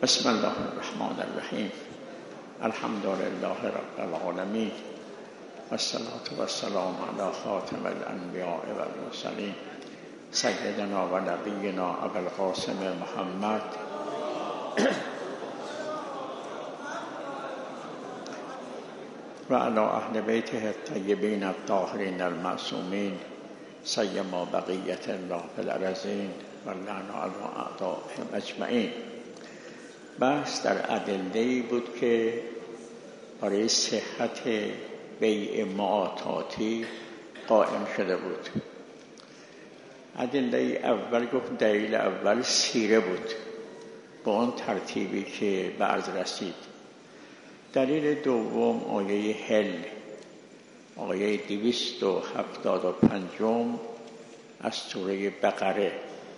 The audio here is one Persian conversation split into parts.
بسم الله الرحمن الرحیم. الحمد لله رب العالمین والصلاة والسلام علی خاتم الانبیاء والمرسلین سیدنا و نبینا ابی القاسم محمد و علی اهل بیته الطیبین الطاهرین المعصومین سیما بقیة الله فی الارضین و لعن علی اعدائهم اجمعین. بحث در ادله‌ای بود که برای صحت بیع معاطاتی قائم شده بود. ادله اول گفت دلیل اول سیره بود با اون ترتیبی که به عرض رسید. دلیل دوم آیه حل، آیه 275 از سوره بقره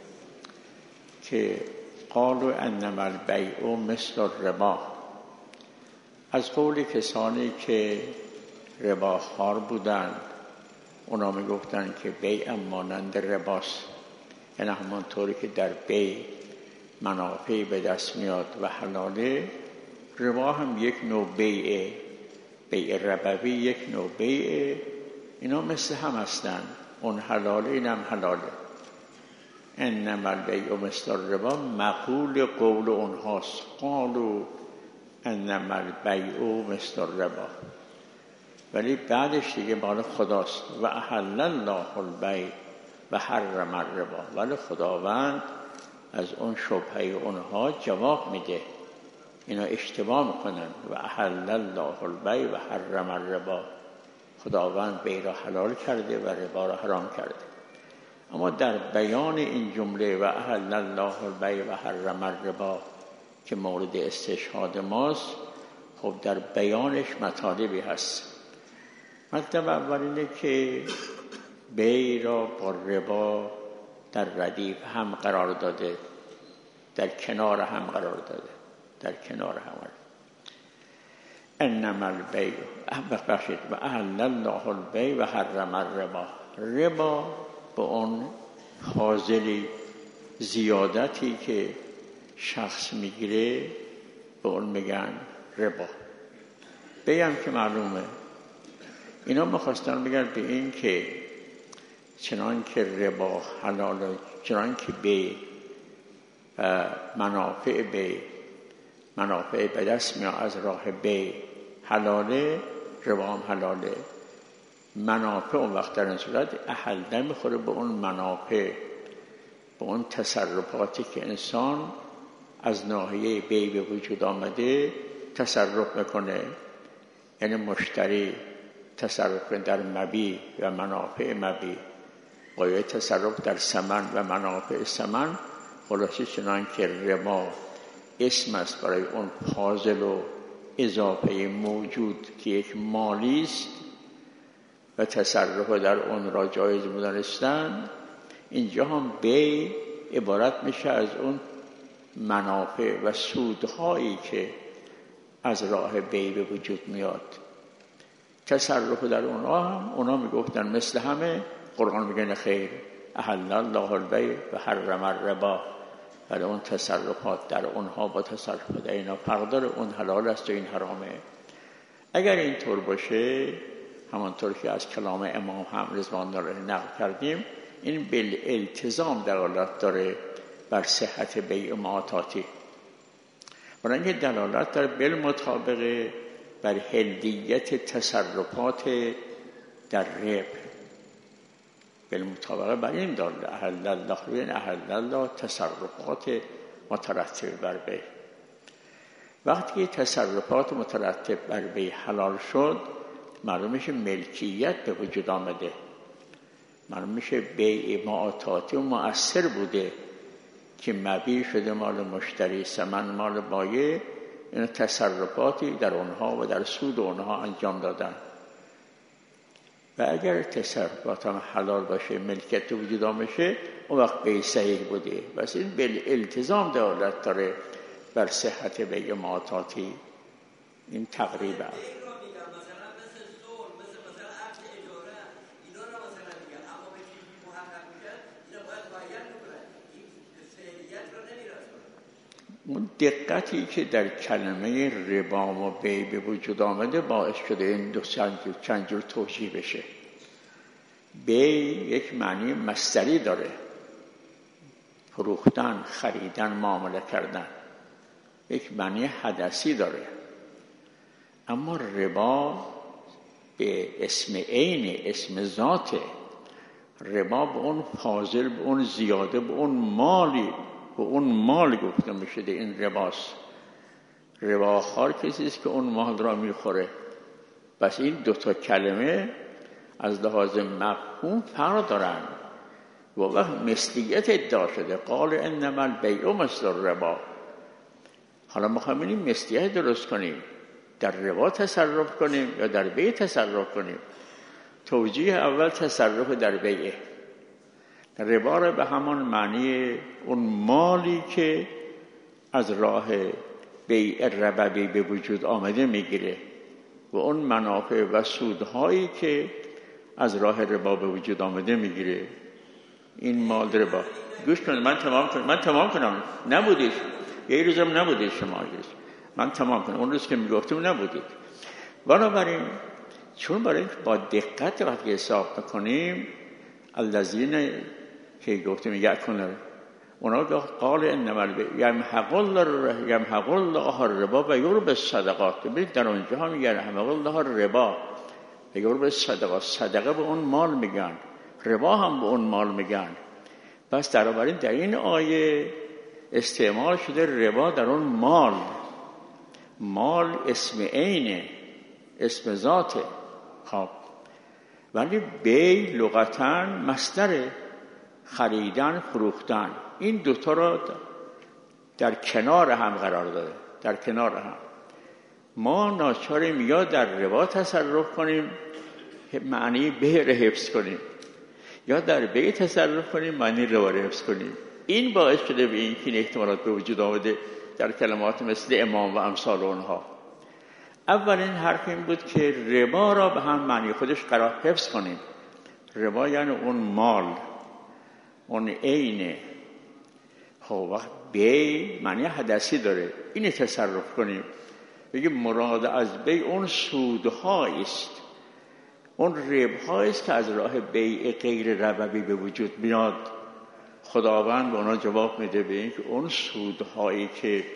که قالوا انما البیع مثل الربا، از قول کسانی که رباخوار بودند اونا می گفتن که بیع مانند رباست، یعنی همانطوری که در بیع منافعی به دست میاد و حلاله، ربا هم یک نوع بیعه، بیع ربوی یک نوع بیعه، اینا مثل هم هستن، اون حلاله این هم حلاله. انما البیع مثل الربا مقول قول اونهاست، قالوا انما البیع مثل الربا، ولی بعدش دیگه مال خداست. و احل الله البیع و حرم الربا، ولی خداوند از اون شبهه اونها جواب میده، اینا اشتباه میکنن. و احل الله البیع و حرم الربا، خداوند بیع را حلال کرده و ربا را حرام کرده. اما در بیان این جمله و احل الله البیع و حرم الربا که مورد استشهاد ماست، خب در بیانش مطالبی هست. مطلب اول اینه که بیع را با ربا در ردیف هم قرار داده، در کنار هم قرار داده، در کنار هم. انما البیع و احل الله البیع و حرم الربا، ربا به اون فاضلی زیادتی که شخص میگیره به اون میگن ربا. بیعم که معلومه، اینا میخواستن بگن به این که چنان که ربا حلاله، چنان که بیع منافع به دست میاد از راه بیع حلاله، ربا هم حلاله. منافع اون وقت در این صورت احل نمیخوره به اون منافع، به اون تصرفاتی که انسان از ناحیه بیع به وجود آمده تصرف میکنه، یعنی مشتری تصرف در مبیع و منافع مبیع، با تصرف در ثمن و منافع ثمن. خلاصه چنان که ربا اسم است برای اون فاضل و اضافه موجود که یک مالی است و تصرف در اون را جایز می‌دانستند، اینجا هم بیع عبارت میشه از اون منافع و سودهایی که از راه بیع به وجود میاد. تصرف در اونا میگفتن مثل همه، قرآن میگه خیر، احل الله البیع و حرم الربا، ولی اون تصرفات در اونها با تصرف در اینا فرق داره، اون حلال است و این حرامه. اگر اینطور باشه، همانطور که از کلام امام هم رضوان الله نقل کردیم، این بالالتزام دلالت داره بر صحت بیع معاطاتی، برای اینکه دلالت داره بالمطابقه بر حلیت تصرفات در ربح، بالمطابقه بر این داله احل الله تصرفات مترتب بر بیع. وقتی تصرفات مترتب بر بیع حلال شد، معلوم میشه ملکیت به وجود آمده، معلوم میشه بیع معاطاتی و مؤثر بوده که مبیع شده مال مشتری، ثمن مال بایع، این تصرفاتی در اونها و در سود اونها انجام دادن. و اگر تصرفات هم حلال باشه، ملکیت به وجود آمده، اون وقت بیع صحیح بوده. بس این بالالتزام دلالت داره بر صحت بیع معاطاتی. این تقریبا اون دقتی که در کلمه ربا و بیع به وجود آمده باعث شده این دو چند جور توجیه بشه. بیع یک معنی مصدری داره، فروختن، خریدن، معامله کردن. یک معنی حدثی داره. اما ربا به اسم عین، اسم ذاته. ربا به اون فاضل، به اون زیاده، به اون مالی، به اون مال گفته میشه این رباست. رباخوار کسی است که اون مال را میخوره. پس این دوتا کلمه از لحاظ مفهوم فرق دارن و وقت مثلیت ادعا شده. قال انما البیع مثل الربا. حالا میخوایم این مثلیت درست کنیم، در ربا تصرف کنیم یا در بیع تصرف کنیم. توجیه اول تصرف در بیعه. ربا را به همان معنی اون مالی که از راه بیع ربوی به وجود آمده میگیره و اون منافع و سودهایی که از راه ربا به وجود آمده میگیره. این مال ربا. گوش کنید، من تمام کنم. نبودید یه روزم نبودید شما. من تمام کنم. اون روز که میگفتم نبودید. بنابراین چون برای اینکه با دقت وقتی حساب میکنیم الذین که گفتم یکون اونا قال انما البیع یمحق الله الربا و یربی الصدقات. ببینید در اونجا هم میگن یمحق الله الربا و یربی الصدقات. صدقه به اون مال میگن، ربا هم به اون مال میگن. پس در این آیه استعمال شده ربا در اون مال. مال اسم عینه، اسم ذاته. خب ولی بیع لغتاً مصدر خریدن، فروختن. این دوتا را در کنار هم قرار داده. در کنار هم ما ناچاریم یا در ربا تصرف کنیم معنی بیع را حفظ کنیم، یا در بیع تصرف کنیم معنی ربا را حفظ کنیم. این باعث شده به این احتمالات به وجود آمده در کلمات مثل امام و امثال اونها. اولین حرف این بود که ربا را به هم معنی خودش قرار حفظ کنیم. ربا یعنی اون مال، اون عینه. خب وقت بیع معنی حدثی داره، اینو تصرف کنیم. بگیم مراد از بیع اون سودهایی است، اون ربحایی است که از راه بیع غیر ربوی به وجود میاد. خداوند به اونا جواب میده به این که اون سودهایی که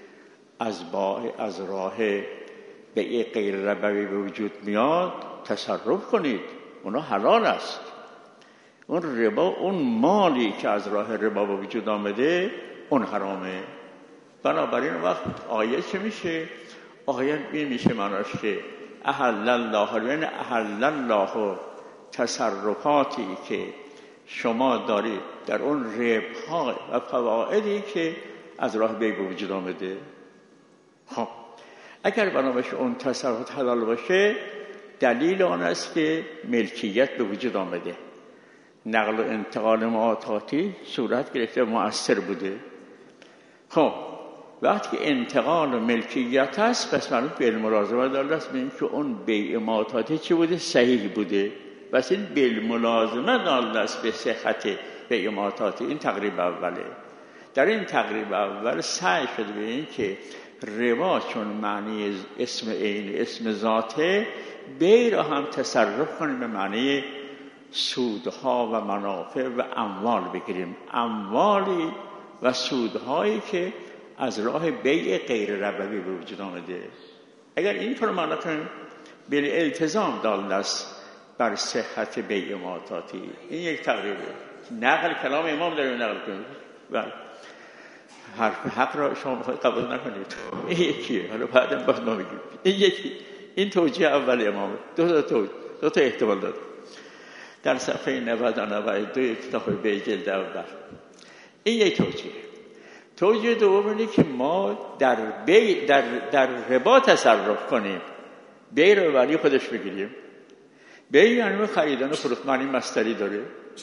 از راه بیع غیر ربوی به وجود میاد تصرف کنید، اونا حلال است. اون ربا، اون مالی که از راه ربا به وجود آمده، اون حرامه. بنابراین وقت آیه چه میشه؟ آیه میشه معناش که احل الله، یعنی احل الله تصرفاتی که شما دارید در اون ربح‌ها و فوائدی که از راه بیع به وجود آمده. خب اگر بنابراین اون تصرفات حلال باشه، دلیل آن است که ملکیت به وجود آمده، نقل و انتقال معاطاتی صورت گرفته، مؤثر بوده. خب وقتی که انتقال و ملکیت هست، پس معلوم بالملازمه داله است به این که اون بیع معاطاتی چی بوده؟ صحیح بوده. پس این بالملازمه داله است به صحت بیع معاطاتی. این تقریب اوله. در این تقریب اول سعی شده به این که ربا چون معنی اسم عین، اسم ذاته، بیع را هم تصرف کنیم به معنی سودها و منافع و اموال بگیریم. اموالی و سودهایی که از راه بیع غیر ربوی به وجود آمده. اگر این طور معنی کنیم، بالالتزام داله است بر صحت بیع معاطاتی. این یک تقریبه. نقل کلام امام داریم نقل کنیم. بله. حق را شما قبول نکنید. این یکیه. حالا بعدم باید ما بگیم. این یکی. این توجیه اول امام. دو تا احتمال داد. در صفحه 90 و 92 کتاب بیع جلد اول. این یک توجیه. توجیه دوم اینه که ما در ربا تصرف کنیم. بیع رو برای خودش بگیریم. بیع یعنی خریدن و فروختن، معنی مصدری داره.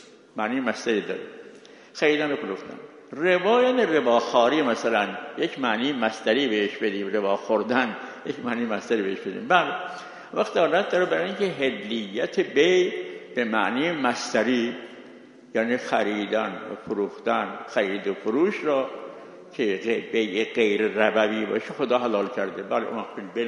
خریدن و فروختن. ربا یعنی رباخواری، مثلا یک معنی مصدری بهش بدیم. ربا خوردن یک معنی مصدری بهش بدیم. بله. وقت دارد داره برای اینکه هدلیت بیع به معنی مصدری، یعنی خریدن و فروختن، خرید و فروش را که بیع غیر ربوی باشه خدا حلال کرده. بله اون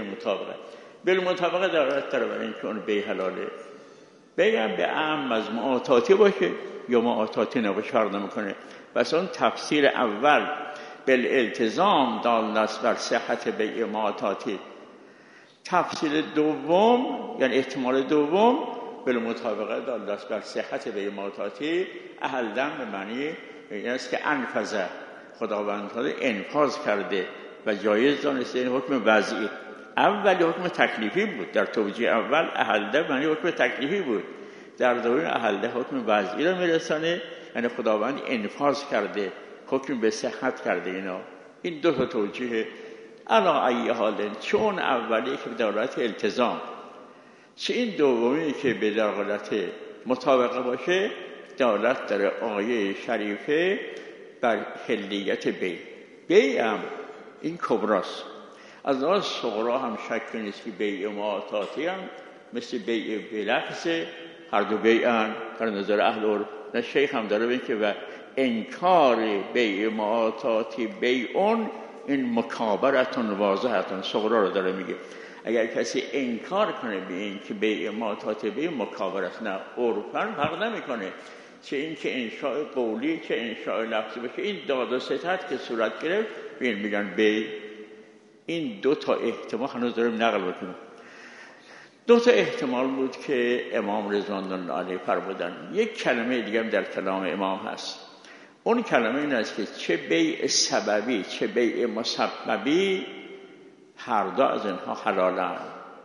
بالمطابقه دارد داره برای اینکه اون بیع حلاله. بیع به اعم از معاطاتی باشه یا معاطاتی نباشه فرق نمیکنه. پس اون تفسیر اول بالالتزام دال است بر صحت بیع معاطاتی. تفسیر دوم یعنی احتمال دوم بالمطابقه دال است بر صحت بیع معاطاتی اهلدن به معنی این است که انفذه خداوند انفاذ کرده و جایز دانسته. این حکم وضعی اولی حکم تکلیفی بود. در توجیه اول اهلده معنی حکم تکلیفی بود، در دوم اهلده حکم وضعی رو میرسانه، یعنی خداوند انفاذ کرده، حکم به صحت کرده. این دو تا توجیه. علا ای حال چون اولی که به دلالت التزام، چه این دومی که به دلالت مطابقه باشه دلالت در آیه شریفه بر حلیت بیع هم این کبراست. از لحاظ صغرا هم شک نیست که بیع معاطاتی هم مثل بیع بلفظ، هر دو بیعن در نظر اهل عرف. نه شیخ هم داره بگه که و انکار بیع معاطاتی بیعون این مکابرتون واضحتون، صغرا رو داره میگه. اگر کسی انکار کنه به این که بیع معاطاتی بیع مکابرت، نه عرفاً فرق نمیکنه چه این که انشاء قولی چه انشاء لفظی باشه. این داد و ستد که صورت گرفت بین میگن بیع. این دو تا احتمال هنوز داریم نقل بکنیم. دو تا احتمال بود که امام رضوان الله علیه فرمودن. یک کلمه دیگه هم در کلام امام هست. اون کلمه این است که چه بیع سببی چه بیع مسببی هر دو از اینها حلالن.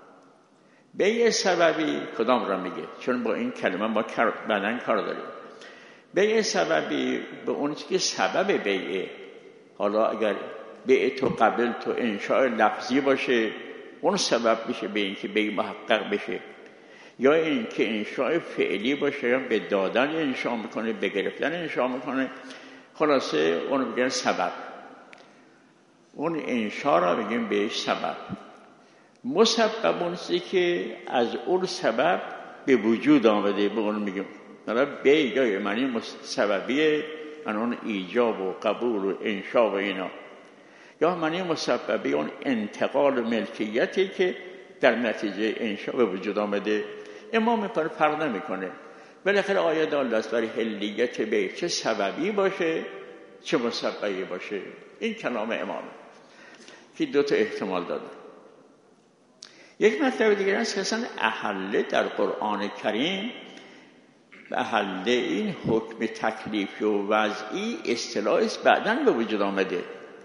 بیع سببی کدام را میگه؟ چون با این کلمه ما بعداً کار داریم. بیع سببی به اون که سبب بیعه. حالا اگر بیع تو قبل تو انشاء لفظی باشه اون سبب میشه به این که بیع محقق بشه، یا این که انشاء فعلی باشه یا به دادن انشاء میکنه به گرفتن انشاء میکنه. خلاصه اون میگن سبب. اون انشاء را بگیم بهش سبب. مسبب اونسی که از اون سبب به وجود آمده به اون میگیم. مثلا بیع یا معنی سببیه، اون ایجاب و قبول و انشاء و اینا. یا معنی مسببی اون انتقال ملکیتی که در نتیجه انشاء به وجود آمده. امام فرق نمیکنه. بالاخره آیه دال است برای حلیت بیع، چه سببی باشه چه مسببی باشه. این کلام امامه که دو تا احتمال داده. یک مطلب دیگر است که اصلا احله در قرآن کریم، احله این حکم تکلیفی و وضعی اصطلاح است بعداً به وجود آمده.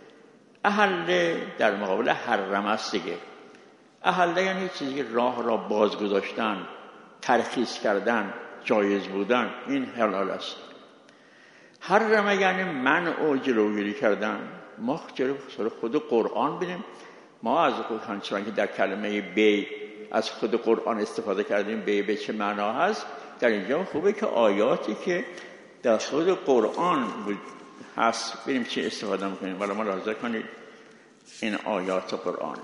احله در مقابل حرم است دیگه. احله یعنی چیزی که راه را باز گذاشتن، ترخیص کردن، جایز بودن، این حلال است. حرم یعنی منع و جلوگیری کردن. ما جلوی خود قرآن بینیم. ما از همچنان که در کلمه بیع از خود قرآن استفاده کردیم، بیع به چه معنا هست، در اینجا خوبه که آیاتی که در خود قرآن هست ببینیم چی استفاده میکنیم. ولی ملاحظه کنید این آیات قرآنه.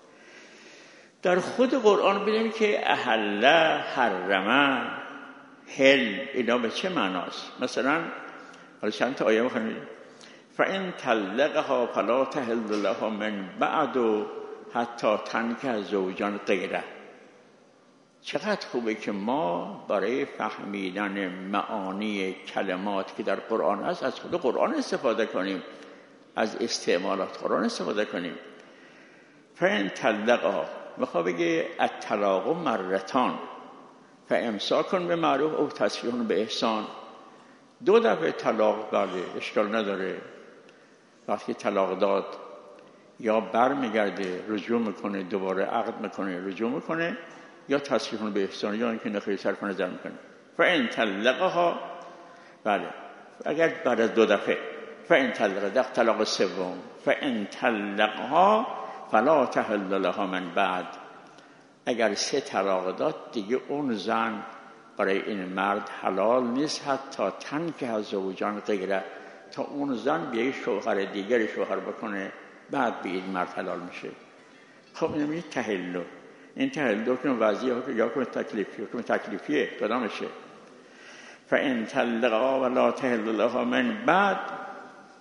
در خود قرآن ببینیم که احل، حرمه، حل، اینا به چه معناست؟ مثلا حالا چند تا آیه بخونید. فَإِن طَلَّقَهَا فَلَا تَحِلُّ لَهُ مِن بَعْدُ حَتَّى تَنكِحَ زَوْجًا غَيْرَهُ. چقدر خوبه که ما برای فهمیدن معانی کلمات که در قرآن هست از خود قرآن استفاده کنیم، از استعمالات قرآن استفاده کنیم. فَإِن طَلَّقَهَا میخواد بگه الطلاق مرتان فامساک بمعروف او تسریح باحسان. دو دفعه طلاق بله اشکال نداره. وقتی طلاق داد یا بر میگرده رجوع میکنه، دوباره عقد میکنه رجوع میکنه، یا تسریح باحسان، یا اینکه نخیر صرف نظر میکنه. فإن طلقها، بله اگر بعد از دو دفعه فإن طلاق سوم فإن طلقها فلا تحل لها من بعد. اگر سه طلاق داد دیگه اون زن برای این مرد حلال نیست حتی تنکح زوجان غیره، تا اون زن بیای شوهر دیگر شوهر بکنه بعد به این مرد حلال میشه. خب این میگه تحلل. این تحلل که وضعی یا که تکلیفیه کدامشه؟ فإن طلقها ولا تحل لها من بعد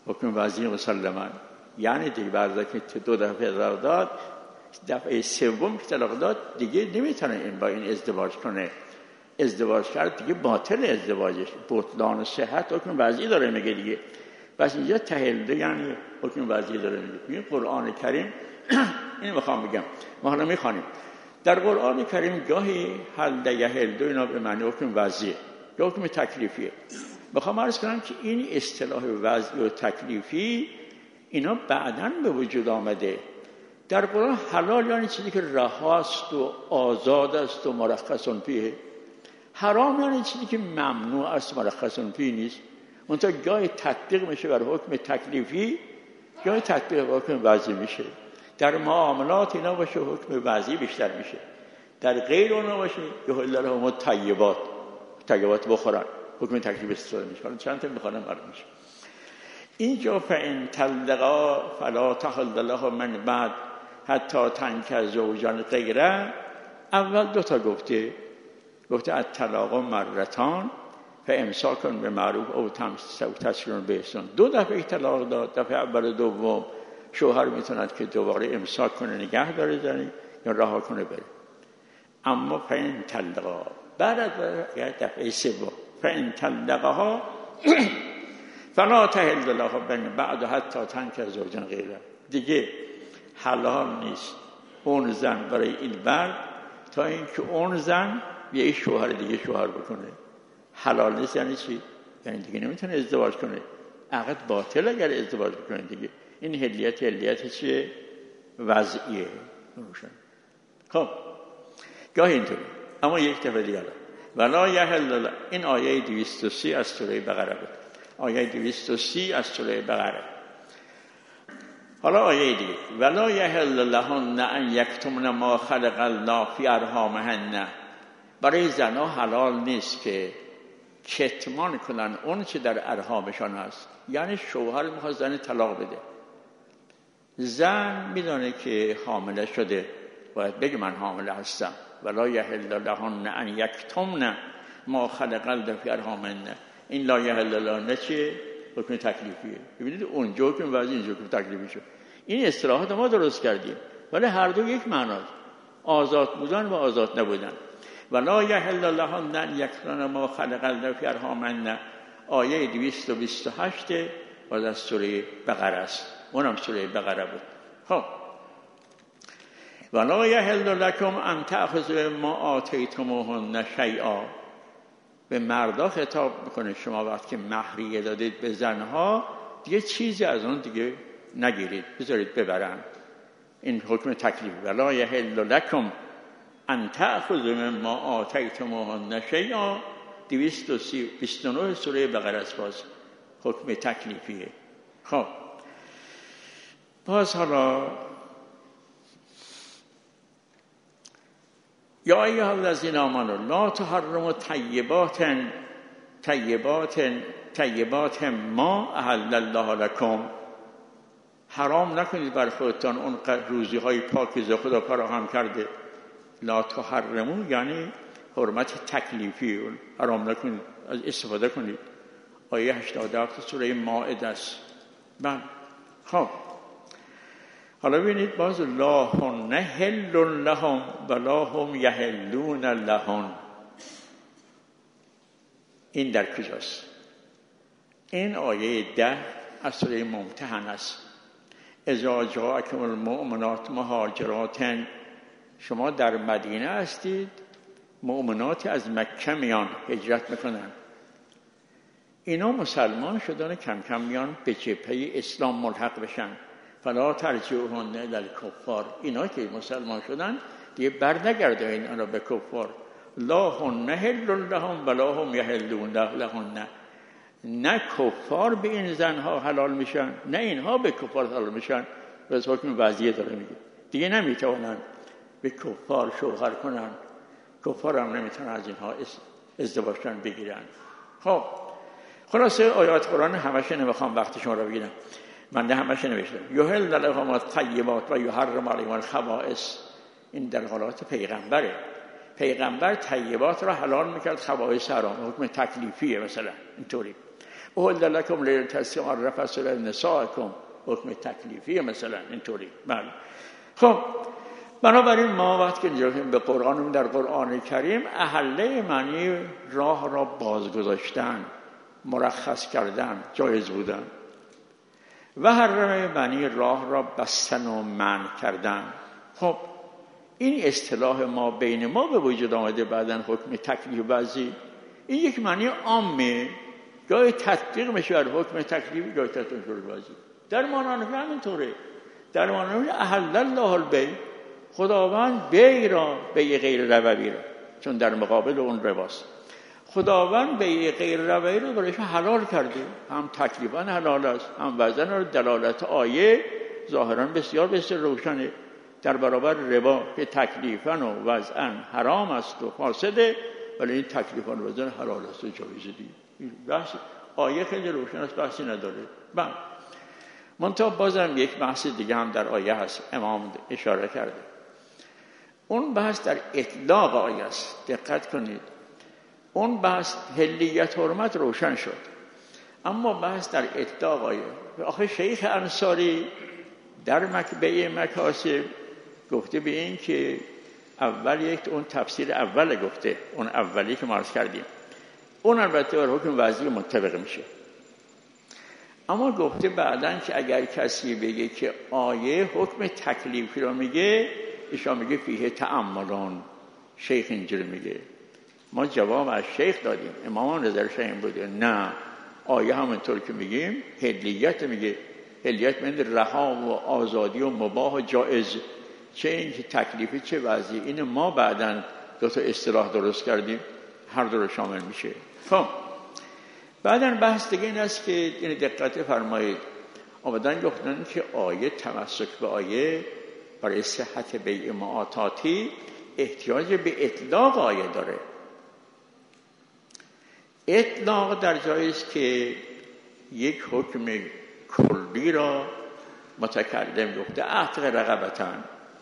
حکم وضعی مسلما، یعنی دیگه بعد که 2 دفعه طلاق داد، دفعه سوم که طلاق داد دیگه نمیتونه این با این ازدواج کنه. ازدواج کرد دیگه باطل ازدواجش، بطلان صحت حکم وضعی داره میگه دیگه. بس اینجا تهلده یعنی حکم وضعی داره میگه. این قرآن کریم این میخوام بگم، ما حالا میخوانیم در قرآن کریم گاهی هلده یهلده اینا به معنی حکم وضعی یا حکم تکلیفیه. میخوام عرض کنم که این اصطلاح وضعی و تکلیفی اینا بعداً به وجود آمده. در قرآن حلال یعنی چیزی که رهاست و آزاد است و مرخص فیه. حرام یعنی چیزی که ممنوع است، مرخص فیه نیست. منتها گاهی تطبیق میشه بر حکم تکلیفی، گاهی تطبیق بر حکم وضعی میشه. در معاملات اینا باشه حکم وضعی بیشتر میشه، در غیر اونا باشه یحل لهم الطیبات، طیبات بخورن، حکم تکلیف استفاده میشه. چند تا میخوام برام میشه اینجا فإن طلقا فلا تحل له من بعد حتی تنکح زوجا غیره. اول 2 تا گفته الطلاق مرتان فامساک بمعروف او تسریح باحسان. 2 دفعه طلاق داد، دفعه اول و دوم شوهر میتوند که دوباره امساک کنه، نگه داره زنی یا رها کنه بره. اما فإن طلقا بعد از دفعه سوم فإن طلقها فلا تحل له من بعد حتی تنکح زوجا غیره. دیگه حلال نیست اون زن برای این مرد تا اینکه اون زن یه شوهر دیگه شوهر بکنه. حلال نیست یعنی چی؟ یعنی دیگه نمیتونه ازدواج کنه، عقد باطل اگر ازدواج بکنه دیگه. این هلیت چیه؟ وضعیه. روشن. خب گاهی اینطوری، اما یک دفعه دیگه ولا یحل. این آیه 230 از سوره بقره بود، آیه 230 از سوره بقره. حالا آیه دیگه ولا یحل لهن ان یکتمن ما خلق الله فی ارحامهن. برای زنها حلال نیست که کتمان کنن اون چه در ارحامشان هست. یعنی شوهر میخواد زن طلاق بده، زن میدونه که حامله شده، باید بگه من حامله هستم. ولا یحل لهن ان یکتمن ما خلق الله فی ارحامهن. این لا یحل لهن چه؟ حکم تکلیفیه. ببینید اونجا حکم وضعی، اینجا حکم تکلیفی شد. این اصطلاحات ما درست کردیم ولی هر دو یک معناست، آزاد بودن و آزاد نبودن. ولا یحل لهن ان یکتمن ما خلق الله فی ارحامهن آیه 228 از سوره بقره است، اونم سوره بقره بود. خب ولا یحل لکم ان تأخذوا ما آتیتموهن شیئا. به مردا خطاب میکنه شما وقتی مهریه دادید به زنها دیگه چیزی از اون دیگه نگیرید، بذارید ببرن. این حکم تکلیف. ولا یحل لکم ان تأخذوا ما آتیتموهن شیئا 229 سوره بقره است، باز حکم تکلیفیه. خب باز حالا یا ایها الذین آمنوا لا تحرموا طیبات ما احل الله لکم. حرام نکنید بر خودتان اون روزی های پاکیزه خدا فراهم کرده. لا تحرموا یعنی حرمت تکلیفی، حرام نکنید از استفاده کنید. آیه 87 سوره مائده است. بله. خب حالا ببینید باز لا هن حل لهم ولا هم یحلون لهن. این در کجاست؟ این آیه 10 از سوره ممتحنه است. اذا جاءکم المؤمنات مهاجرات. شما در مدینه هستید، مؤمنات از مکه میان هجرت میکنن، اینا مسلمان شدن، کم کم میان به جبهه اسلام ملحق بشن. فلا ترجعوهن الی الکفار. اینا که مسلمان شدن دیگه بر نگردونید اینا به کفار. لا هن حل لهم ولا هم یحلون لهن. نه کفار به این زنها حلال میشن نه اینها به کفار حلال میشن. بس حکم وضعیه داره میگه دیگه نمیتونن به کفار شوهر کنن، کفار هم نمیتونن از اینها ازدواجشون بگیرن. خب خلاصه آیات قرآن همش نمیخوام وقت شما رو بگیرم، من همش نوشتم. یحل لهم الطیبات و یحرم علیهم الخبائث. این در حالات پیغمبره. پیغمبر طیبات را حلال میکرد، خبائث حرام. حکم تکلیفیه مثلا اینطوری. احل لکم لیلة الصیام الرفث الی نسائکم، حکم تکلیفی مثلا اینطوری. بله. خب بنابراین ما وقتی که نگاه کنیم به قرآن، در قرآن کریم احله معنی راه را بازگذاشتن، مرخص کردن، جایز بودن، و حرمه معنی راه را بستن و منع کردن. خب این اصطلاح ما بین ما به وجود آمده بعدن حکم تکلیف بعضی، این یک معنی عامه، گاهی تطبیق میشه بر حکم تکلیفی، گاهی تطبیق میشه بعضی. در معنی همینطوره. در معنی احل الله البیع، خداوند بیع را، بیع غیر ربوی را، چون در مقابل اون رباست، خداوند بیع غیر ربوی رو برایش حلال کرده. هم تکلیفاً حلال است، هم وزن و دلالت آیه ظاهراً بسیار بسیار روشنه در برابر ربا که تکلیفاً و وزن حرام است و فاسده، ولی این تکلیفاً و وزن حلال است و جایزه. این بحث آیه خیلی روشن است، بحثی نداره. بله. منتها بازم یک بحث دیگه هم در آیه هست، امام اشاره کرده. اون بحث در اطلاق آیه است. دقت کنید. اون بحث حلیت حرمت روشن شد، اما بحث در اطلاق آیه. آخه شیخ انصاری در مکبه مکاسب گفته به این که اول یک اون تفسیر اول گفته، اون اولی که ما عرض کردیم، اون البته بر حکم وضعی منطبق میشه، اما گفته بعدن که اگر کسی بگه که آیه حکم تکلیفی رو میگه، ایشان میگه فیه تأملان. شیخ اینجوری میگه. ما جواب از شیخ دادیم، امام نظرش این بوده نه، آیه همونطور که میگیم حلیت میگه. حلیت من رها و آزادی و مباح و جائز، چه این که تکلیفی چه وضعی. این ما بعدن دو تا اصطلاح درست کردیم، هر دو رو شامل میشه. خب بعدن بحث دیگه این است که این دقت فرمایید، آمدن گفتن که آیه، تمسک به آیه برای صحت بیع معاطاتی احتیاج به اطلاق آیه داره. اطلاق در جایی است که یک حکم کلی را متکلم گفته اعتق رقبتن.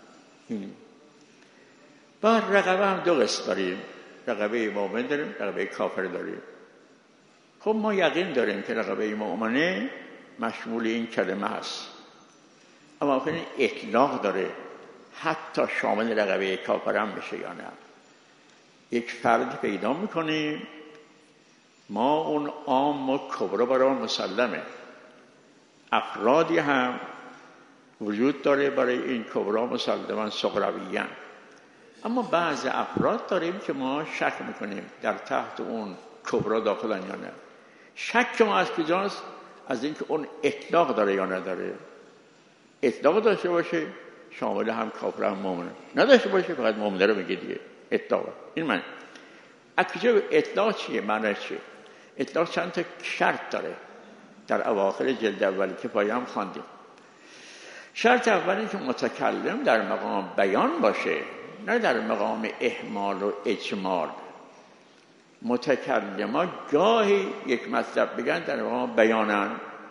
با رقبه هم دو قسم داریم، رقبه مؤمن داریم، رقبه کافر داریم. خب ما یقین داریم که رقبه مؤمنه مشمول این کلمه هست، اما آخر اطلاق داره، حتی شامل رقبه کافر هم بشه یا نه. یک فرد پیدا میکنیم ما اون عام و کبرا برای مسلمه، افرادی هم وجود داره برای این کبرا مسلمان صغرویان، اما بعض افراد داریم که ما شک میکنیم در تحت اون کبرا داخلن یا نه. شک ما از کجاست؟ از اینکه اون اطلاق داره یا نداره. اطلاق داشته باشه شامل هم کافر هم مومنه، نداشته باشه فقط مومنه رو میگه دیگه اطلاق. این معنی. از کجا اطلاق چیه؟ معنی چیه؟ اطلاق چند تا شرط داره در اواخر جلد اولی که پایه هم خواندیم. شرط اولی که متکلم در مقام بیان باشه، نه در مقام اهمال و اجمال. متکلما گاهی یک مطلب بگن در مقام بیانن.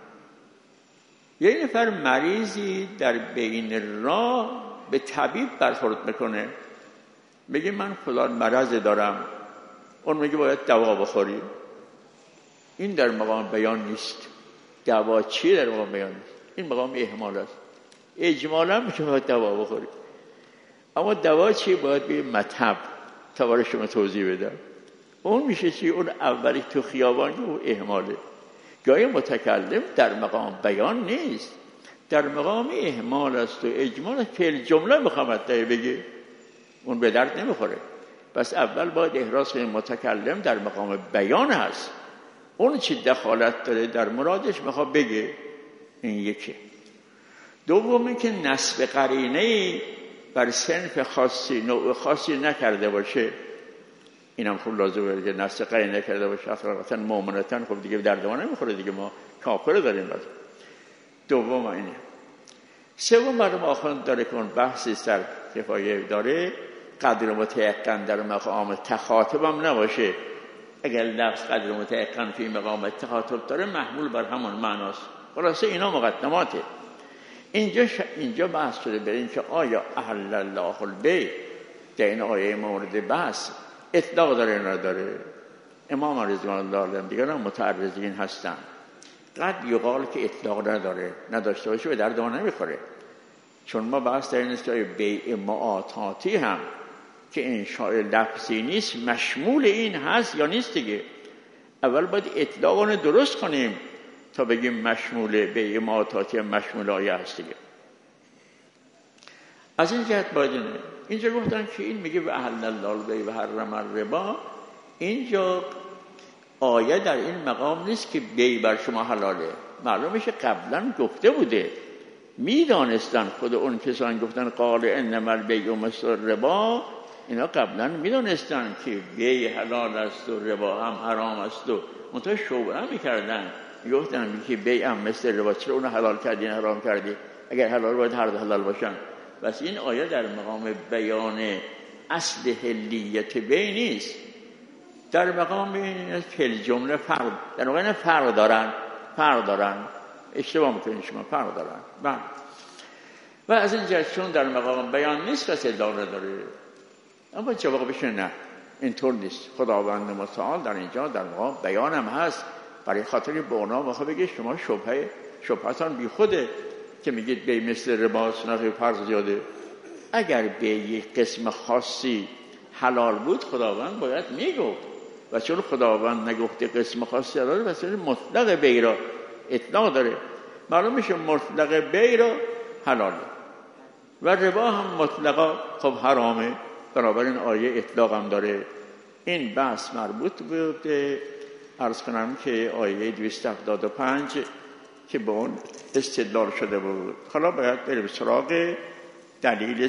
یه نفر مریضی در بین راه به طبیب برخورد میکنه، میگه من فلان مرض دارم، اون میگه باید دوا بخوری. این در مقام بیان نیست. دوا چیه در مقام بیان نیست؟ این مقام اهمال است. اجمالا میشه باید دوا بخوری، اما دوا چیه؟ باید به مطب تا برای شما توضیح بدم. اون میشه چی؟ اون اولی تو خیابانی اون اهماله. گاهی متکلم در مقام بیان نیست، در مقام اهمال است و اجمال. فعل جمله میخوامد بگه، اون به درد نمیخوره. پس اول باید احراز کنیم متکلم در مقام بیان هست، اون چی دخالت داره در مرادش میخواد بگه. این یکی. دومی که نسب قرینه بر صنف خاصی، نوع خاصی نکرده باشه. اینم خوب لازمه که نسب قرینه نکرده باشه. اصلا مؤمنتن خب دیگه درد ما نمیخوره دیگه، ما کافر داریم. بس دوم اینه. سوم مرحوم آخوند داره که اون بحثی سر کفایه داره، قدر متیقن در مقام تخاطب هم نباشه. اگر لفظ قدر متیقن فی مقام تخاطب داره محمول بر همون معناست. خلاصه اینا مقدماته. اینجا بحث شده بر این که آیا احل الله البیع در این آیه مورد بحث اطلاق داره نداره. امام رضوان الله علیهم دیگران متعرضین هستن. قد یقال که اطلاق نداشته باشه به درد ما نمیخوره. چون ما بحث در این است که بیع معاطاتی هم که انشاء لفظی نیست مشمول این هست یا نیست دیگه. اول باید اطلاق اون درست کنیم تا بگیم مشمول بیع معاطاتی هم مشمول آیه هست دیگه. از این جهت باید اینجا گفتن که این میگه و احل الله البیع و حرم الربا. اینجا آیه در این مقام نیست که بیع بر شما حلاله. معلوم میشه قبلا گفته بوده، میدانستن خود اون کسان گفتن قال انما البیع مثل الربا، اینا قبلا میدانستن که بیع حلال است و ربا هم حرام است و منتها شبهه میکردن، میگفتن که بیع هم مثل ربا، چرا اون حلال کردی حرام کردی؟ اگر حلال باید هر دو حلال باشن. بس این آیه در مقام بیان اصل حلیت بیع نیست، در مقام کل جمله فرق، در واقع فرق دارن اشتباه میکنید شما، فرق دارن. بله. و از این جهت چون در مقام بیان نیست کسی ادعا نداره. اما جواب بشه نه، اینطور نیست. خداوند متعال در اینجا در مقام بیان هم هست، برای خاطر به اونا بخواه بگه شما شبهتان بی خوده که میگید بی مثل رباست، نه فرق زیاده. اگر به یک قسم خاصی حلال بود خداوند باید میگفت، و چون خداوند نگفته قسم خاصی حلاله، پس مطلق بیع را اطلاق داره. معلوم میشه مطلق بیع را حلاله و ربا هم مطلقا خب حرامه، بنابراین آیه اطلاق هم داره. این بحث مربوط به عرض کنم که آیه 275 که به اون استدلال شده بود. حالا باید بریم سراغ دلیل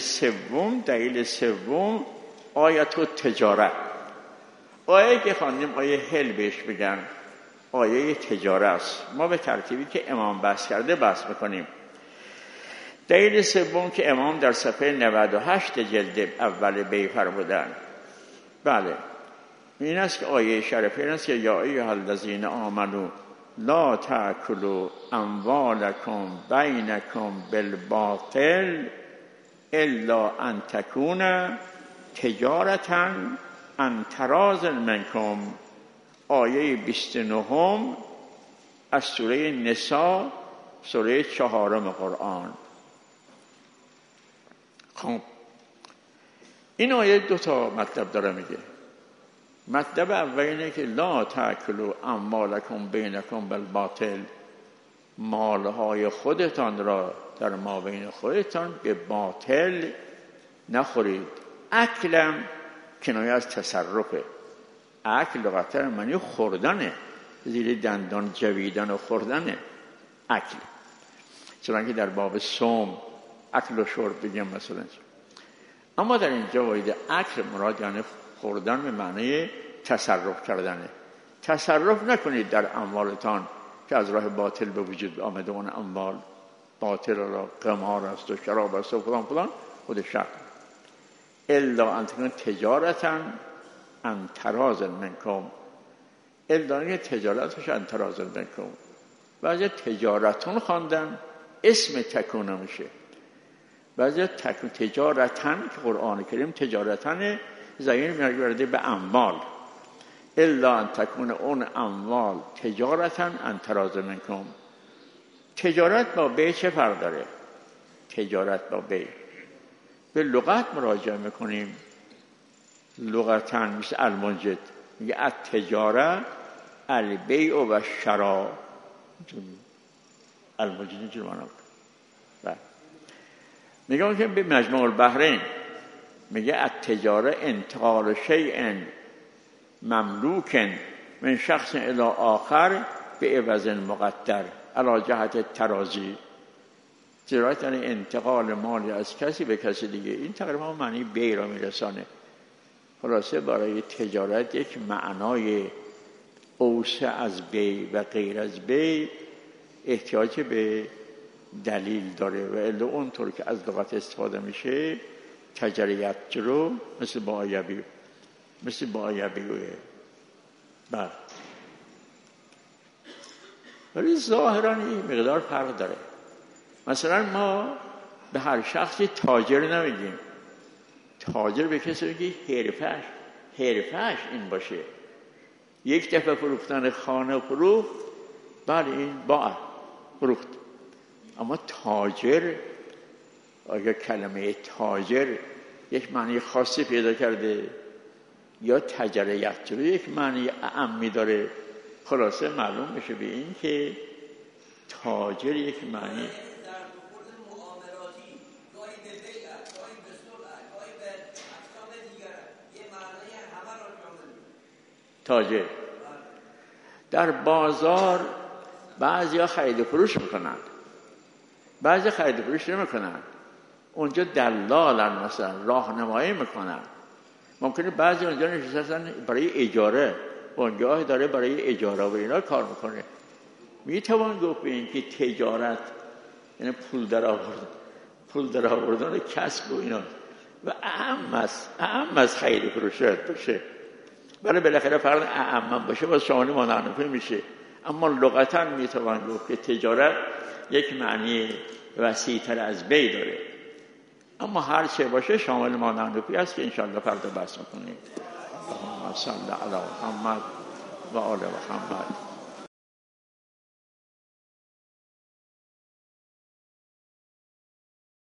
سوم آیت التجاره. آیه که خواندیم آیه هل بهش بگن، آیه تجاره است. ما به ترتیبی که امام بحث کرده بحث میکنیم. دلیل سوم که امام در صفحه 98 جلد اول بیع فرمودن، بله این است که آیه شریفه این است که یا ایها الذین آمنوا لا تأکلوا اموالکم بینکم بالباطل الا ان تکون تجارة عن تراض منکم. آیه 29 از سوره نساء، سوره 4 قرآن. خب این آیه 2 تا مطلب داره میگه. مطلب اول اینه که لا تأکلوا اموالکم بینکم بالباطل، مالهای خودتان را در مابین خودتان به باطل نخورید. اکلم کنایه از تصرفه. اکل لغتا معنی خوردنه، زیر دندان جویدن و خوردنه اکل. چون که در باب صوم اکل و شرب بگیم مثلا، اما در اینجا باید اکل مراد یعنی خوردن به معنی تصرف کردنه. تصرف نکنید در اموالتان که از راه باطل به وجود آمده. اون اموال باطل را قمار است و شراب است و فلان خود شرط. الا ان تکون تجارة عن تراض منکم. الا تجارتش عن تراض منکم. بعضی تجارتون خواندن اسم تکون میشه، بعضی تجارتن که قرآن کریم تجارتن زمین میگرده به اموال. الا ان تکون اون اموال تجارتن عن تراض منکم. تجارت با بیع چه فرق داره؟ تجارت با بیع به لغت مراجعه میکنیم. لغتاً مثل المنجد میگه التجاره البیع و شراء. المنجد اینجور معنی میکنه. میگه که به مجموع البحرین میگه التجاره انتقال شیء مملوک من شخص الی آخر به عوض مقدر علی جهت ترازی. تجارت یعنی انتقال مالی از کسی به کسی دیگه. این تقریبا معنی بیع را میرسانه. خلاصه برای تجارت یک معنای اوسع از بیع و غیر از بیع احتیاج به دلیل داره و الا اونطور که از لغت استفاده میشه تجریت جلو مثل با آیبی بله. ولی ظاهرا این مقدار فرق داره. مثلا ما به هر شخصی تاجر نمیگیم. تاجر به کسی میگه حرفش این باشه. یک دفعه فروختن خانه فروخت بله این باع فروخت. اما تاجر، آیا کلمه تاجر یک معنی خاصی پیدا کرده یا تجریت رو یک معنی اعمی داره؟ خلاصه معلوم میشه به این که تاجر یک معنی تاجر. در بازار بعضیا خرید و فروش میکنن، بعضی خرید و فروش نمیکنن. اونجا دلالن، مثلا راهنمایی میکنن. ممکنه بعضی اونجا نشستن برای اجاره، اونجا داره برای اجاره و اینا کار میکنه. میتوان گفت به این که تجارت یعنی پول در آوردن کسب و اینا و اعم از خرید و فروش باشه. برای بالاخره فرق اعم باشه با شامل مانعنفی میشه. اما لغتا میتوان گفت که تجارت یک معنی وسیع‌تر از بی داره. اما هر چه باشه شامل مانعنفی است که انشاءالله فردا بحث میکنیم. اللهم صل علی محمد و آل محمد.